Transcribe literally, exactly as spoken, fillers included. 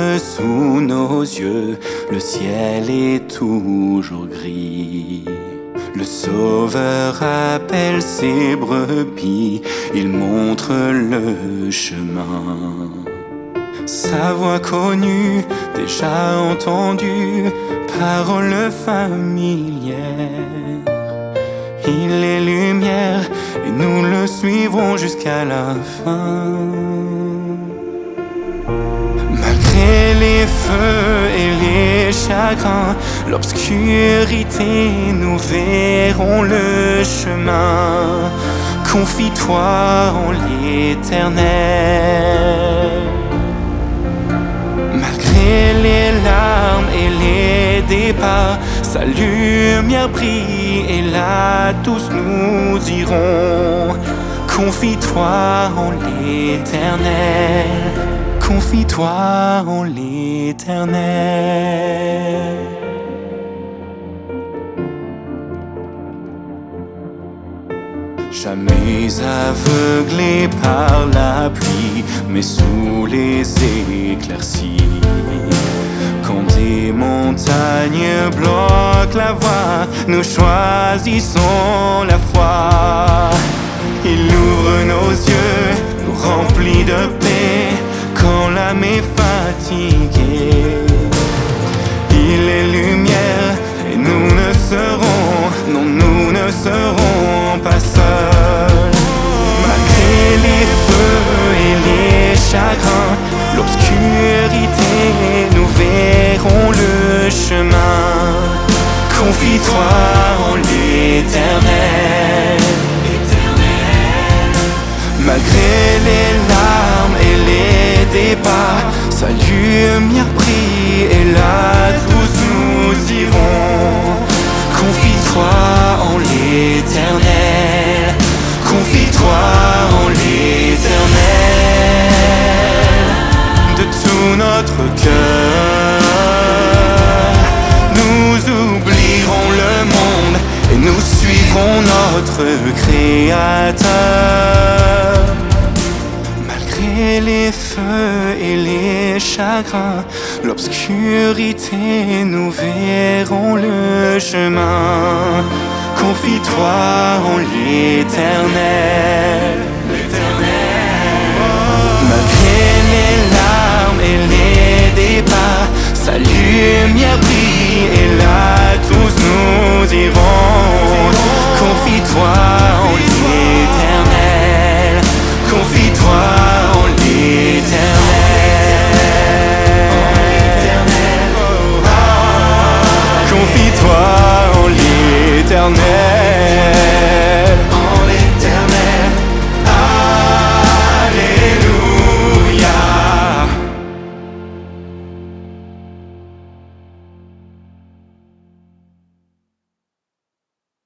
sous nos yeux, le ciel est toujours gris. Le Sauveur appelle ses brebis, il montre le chemin. Sa voix connue, déjà entendue, parole familière. Il est lumière et nous le suivrons jusqu'à la fin. Malgré les feux et les chagrins, l'obscurité, nous verrons le chemin. Confie-toi en l'Éternel. Malgré les larmes et les débats, sa lumière brille et là tous nous irons. Confie-toi en l'Éternel. Confie-toi en l'Éternel. Jamais aveuglé par la pluie, mais sous les éclaircies. Quand des montagnes bloquent la voie, nous choisissons la foi. Il ouvre nos yeux, nous remplit de paix. Quand l'âme est fatiguée, il est lumière et nous ne serons, non nous ne serons pas seuls. Malgré les feux et les chagrins, l'obscurité, nous verrons le chemin. Confie-toi en l'Éternel. Malgré les larmes et les débats, sa lumière brille et là tous nous irons. Confie-toi en l'Éternel. Confie-toi en l'Éternel. De tout notre cœur, nous oublierons le monde et nous suivrons notre Créateur. Malgré les feux et les chagrins, l'obscurité, nous verrons le chemin. Confie-toi en l'Éternel. Malgré les larmes et les débats, sa lumière brille et là tous nous irons. Confie-toi en l'Éternel. Confie-toi en l'Éternel. Confie-toi en l'Éternel.